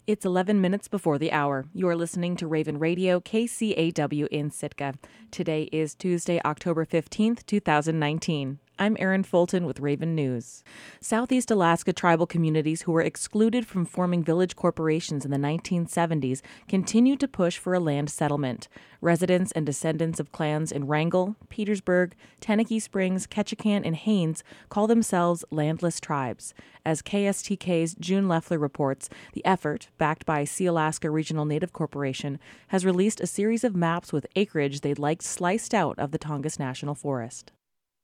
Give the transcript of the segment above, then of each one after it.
It's 11 minutes before the hour. You're listening to Raven Radio, KCAW in Sitka. Today is Tuesday, October 15th, 2019. I'm Erin Fulton with Raven News. Southeast Alaska tribal communities who were excluded from forming village corporations in the 1970s continue to push for a land settlement. Residents and descendants of clans in Wrangell, Petersburg, Tenakee Springs, Ketchikan, and Haines call themselves landless tribes. As KSTK's June Leffler reports, the effort, backed by Sealaska Regional Native Corporation, has released a series of maps with acreage they'd like sliced out of the Tongass National Forest.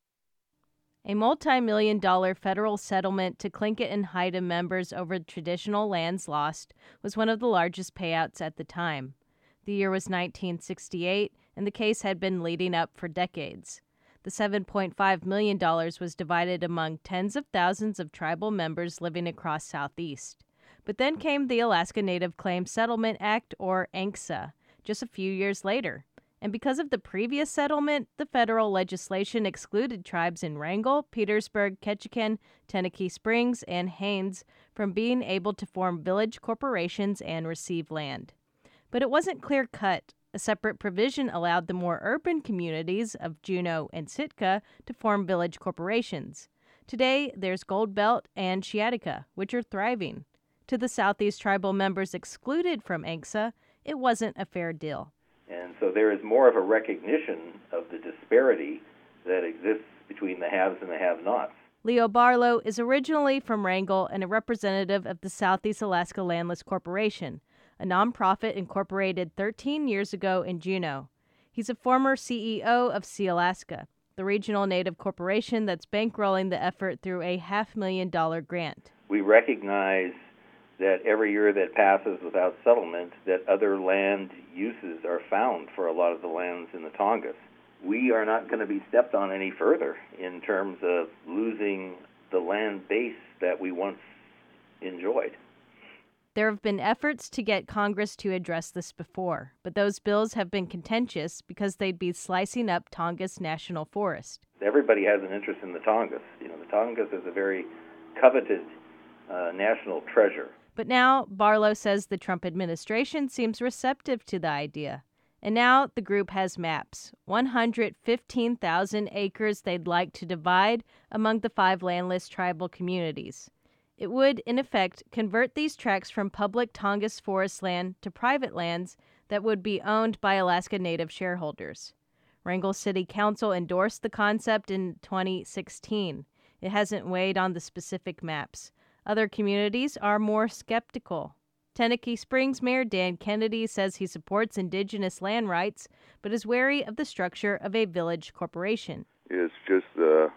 A multi-million-dollar federal settlement to Tlingit and Haida members over traditional lands lost was one of the largest payouts at the time. The year was 1968, and the case had been leading up for decades. The $7.5 million was divided among tens of thousands of tribal members living across Southeast. But then came the Alaska Native Claims Settlement Act, or ANCSA, just a few years later. And because of the previous settlement, the federal legislation excluded tribes in Wrangell, Petersburg, Ketchikan, Tenakee Springs, and Haines from being able to form village corporations and receive land. But it wasn't clear-cut. A separate provision allowed the more urban communities of Juneau and Sitka to form village corporations. Today, there's Gold Belt and Shiatika, which are thriving. To the Southeast tribal members excluded from ANCSA, it wasn't a fair deal. And so there is more of a recognition of the disparity that exists between the haves and the have-nots. Leo Barlow is originally from Wrangell and a representative of the Southeast Alaska Landless Corporation, a nonprofit incorporated 13 years ago in Juneau. He's a former CEO of Sealaska, the regional Native corporation that's bankrolling the effort through a $500,000 grant. We recognize that every year that passes without settlement, that other land uses are found for a lot of the lands in the Tongass. We are not going to be stepped on any further in terms of losing the land base that we once enjoyed. There have been efforts to get Congress to address this before, but those bills have been contentious because they'd be slicing up Tongass National Forest. Everybody has an interest in the Tongass. The Tongass is a very coveted national treasure. But now, Barlow says the Trump administration seems receptive to the idea. And now the group has maps, 115,000 acres they'd like to divide among the 5 landless tribal communities. It would, in effect, convert these tracts from public Tongass forest land to private lands that would be owned by Alaska Native shareholders. Wrangell City Council endorsed the concept in 2016. It hasn't weighed on the specific maps. Other communities are more skeptical. Tenakee Springs Mayor Dan Kennedy says he supports indigenous land rights, but is wary of the structure of a village corporation. It's just the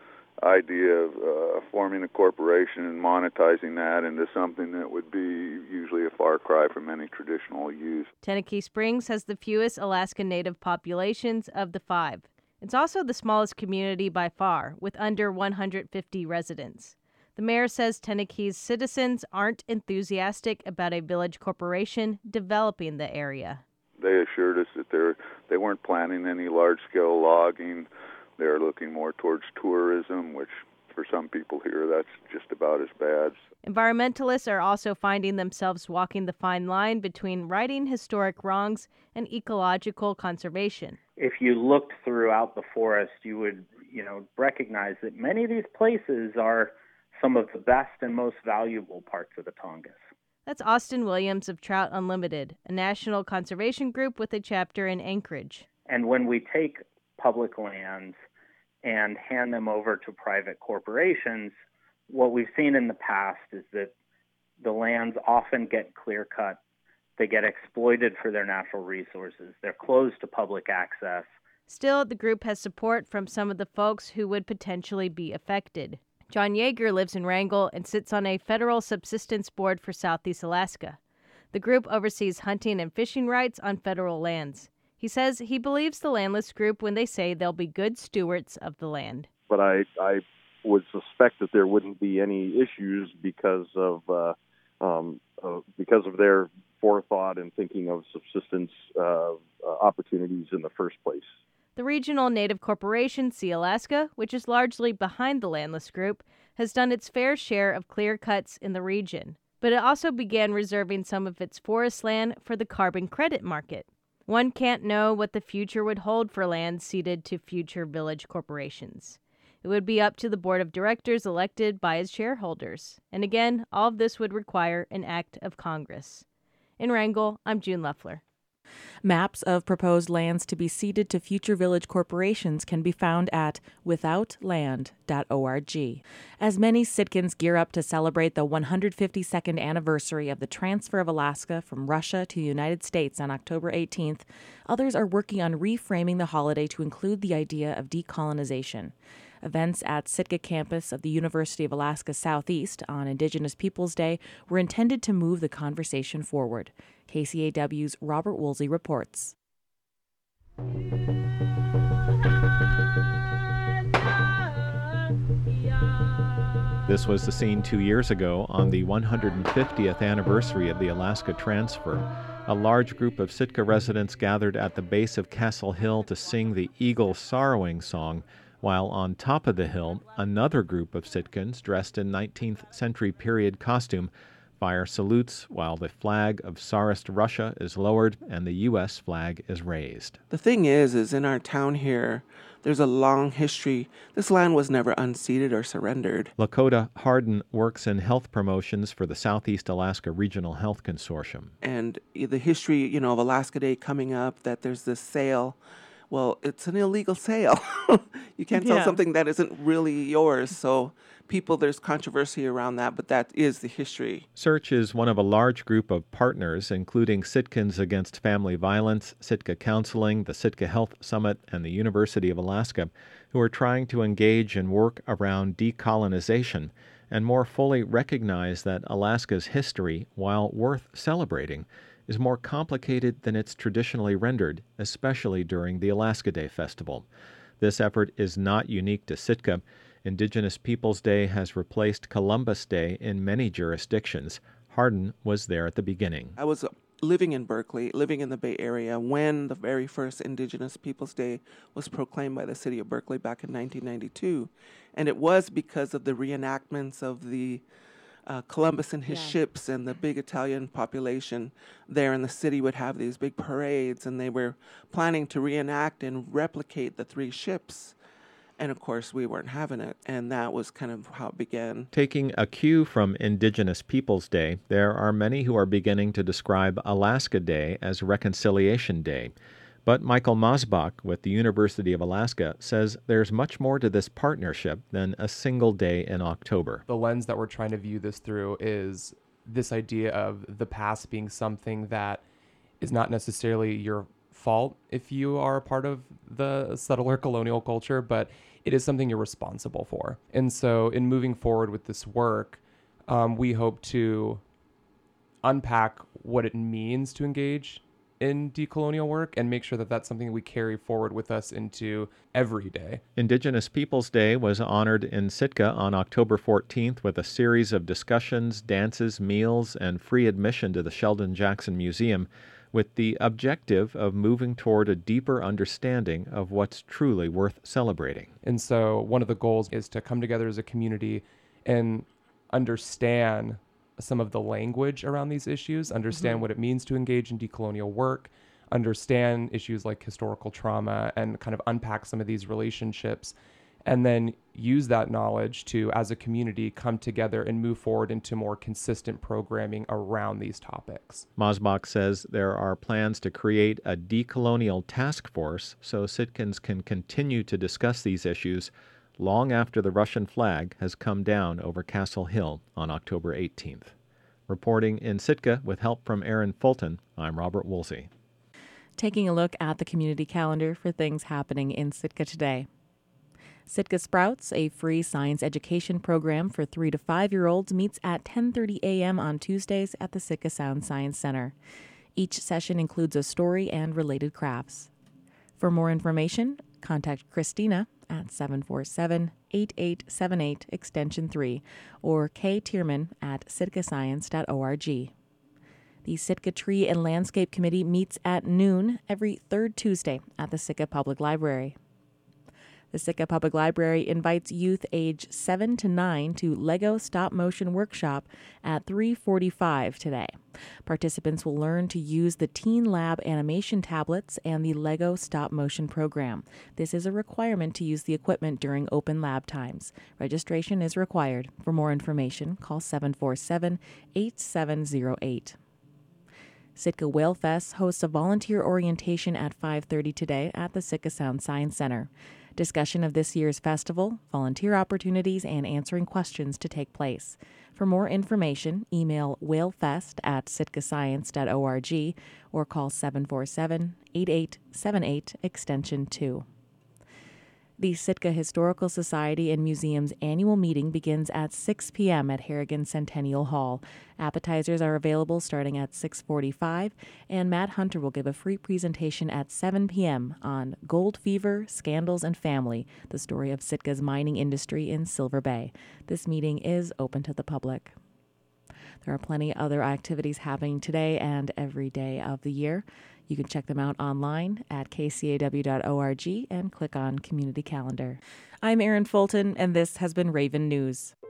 idea of forming a corporation and monetizing that into something that would be usually a far cry from any traditional use. Tenakee Springs has the fewest Alaska Native populations of the 5. It's also the smallest community by far, with under 150 residents. The mayor says Tenakee's citizens aren't enthusiastic about a village corporation developing the area. They assured us that they weren't planning any large-scale logging. They're looking more towards tourism, which for some people here, that's just about as bad. Environmentalists are also finding themselves walking the fine line between righting historic wrongs and ecological conservation. If you looked throughout the forest, you would, recognize that many of these places are some of the best and most valuable parts of the Tongass. That's Austin Williams of Trout Unlimited, a national conservation group with a chapter in Anchorage. And when we take public lands and hand them over to private corporations, what we've seen in the past is that the lands often get clear-cut. They get exploited for their natural resources. They're closed to public access. Still, the group has support from some of the folks who would potentially be affected. John Yeager lives in Wrangell and sits on a federal subsistence board for Southeast Alaska. The group oversees hunting and fishing rights on federal lands. He says he believes the landless group when they say they'll be good stewards of the land. But I would suspect that there wouldn't be any issues because of their forethought and thinking of subsistence opportunities in the first place. The regional Native corporation, Sealaska, which is largely behind the landless group, has done its fair share of clear cuts in the region. but it also began reserving some of its forest land for the carbon credit market. One can't know what the future would hold for land ceded to future village corporations. It would be up to the board of directors elected by its shareholders. And again, all of this would require an act of Congress. In Wrangell, I'm June Leffler. Maps of proposed lands to be ceded to future village corporations can be found at withoutland.org. As many Sitkans gear up to celebrate the 152nd anniversary of the transfer of Alaska from Russia to the United States on October 18th, others are working on reframing the holiday to include the idea of decolonization. Events at Sitka campus of the University of Alaska Southeast on Indigenous Peoples Day were intended to move the conversation forward. KCAW's Robert Woolsey reports. This was the scene 2 years ago on the 150th anniversary of the Alaska transfer. A large group of Sitka residents gathered at the base of Castle Hill to sing the Eagle Sorrowing song, while on top of the hill, another group of Sitkans dressed in 19th century period costume fire salutes while the flag of Tsarist Russia is lowered and the U.S. flag is raised. The thing is in our town here, there's a long history. This land was never unceded or surrendered. Lakota Hardin works in health promotions for the Southeast Alaska Regional Health Consortium. And the history, of Alaska Day coming up, that there's this sale. Well, it's an illegal sale. You can't sell something that isn't really yours. So there's controversy around that, but that is the history. Search is one of a large group of partners, including Sitkans Against Family Violence, Sitka Counseling, the Sitka Health Summit, and the University of Alaska, who are trying to engage and work around decolonization and more fully recognize that Alaska's history, while worth celebrating, is more complicated than it's traditionally rendered, especially during the Alaska Day Festival. This effort is not unique to Sitka. Indigenous Peoples Day has replaced Columbus Day in many jurisdictions. Hardin was there at the beginning. I was living in Berkeley, living in the Bay Area, when the very first Indigenous Peoples Day was proclaimed by the city of Berkeley back in 1992. And it was because of the reenactments of the Columbus and his ships and the big Italian population there in the city would have these big parades, and they were planning to reenact and replicate the three ships. And of course, we weren't having it, and that was kind of how it began. Taking a cue from Indigenous Peoples Day, there are many who are beginning to describe Alaska Day as Reconciliation Day. But Michael Mosbach with the University of Alaska says there's much more to this partnership than a single day in October. The lens that we're trying to view this through is this idea of the past being something that is not necessarily your fault if you are a part of the settler colonial culture, but it is something you're responsible for. And so in moving forward with this work, we hope to unpack what it means to engage in decolonial work and make sure that that's something we carry forward with us into every day. Indigenous Peoples Day was honored in Sitka on October 14th with a series of discussions, dances, meals, and free admission to the Sheldon Jackson Museum, with the objective of moving toward a deeper understanding of what's truly worth celebrating. And so one of the goals is to come together as a community and understand some of the language around these issues, understand what it means to engage in decolonial work, understand issues like historical trauma, and kind of unpack some of these relationships, and then use that knowledge to, as a community, come together and move forward into more consistent programming around these topics. Mosbach says there are plans to create a decolonial task force so Sitkans can continue to discuss these issues long after the Russian flag has come down over Castle Hill on October 18th. Reporting in Sitka with help from Aaron Fulton, I'm Robert Woolsey. Taking a look at the community calendar for things happening in Sitka today. Sitka Sprouts, a free science education program for 3 to 5-year-olds, meets at 10:30 a.m. on Tuesdays at the Sitka Sound Science Center. Each session includes a story and related crafts. For more information, contact Christina at 747-8878 extension 3 or Kay Tierman at sitkascience.org. The Sitka Tree and Landscape Committee meets at noon every third Tuesday at the Sitka Public Library. The Sitka Public Library invites youth age 7 to 9 to Lego Stop Motion Workshop at 3:45 today. Participants will learn to use the Teen Lab animation tablets and the Lego Stop Motion program. This is a requirement to use the equipment during open lab times. Registration is required. For more information, call 747-8708. Sitka Whale Fest hosts a volunteer orientation at 5:30 today at the Sitka Sound Science Center. Discussion of this year's festival, volunteer opportunities, and answering questions to take place. For more information, email whalefest@sitkascience.org or call 747-8878 extension 2. The Sitka Historical Society and Museum's annual meeting begins at 6 p.m. at Harrigan Centennial Hall. Appetizers are available starting at 6:45, and Matt Hunter will give a free presentation at 7 p.m. on Gold Fever, Scandals, and Family, the story of Sitka's mining industry in Silver Bay. This meeting is open to the public. There are plenty of other activities happening today and every day of the year. You can check them out online at kcaw.org and click on Community Calendar. I'm Erin Fulton, and this has been Raven News.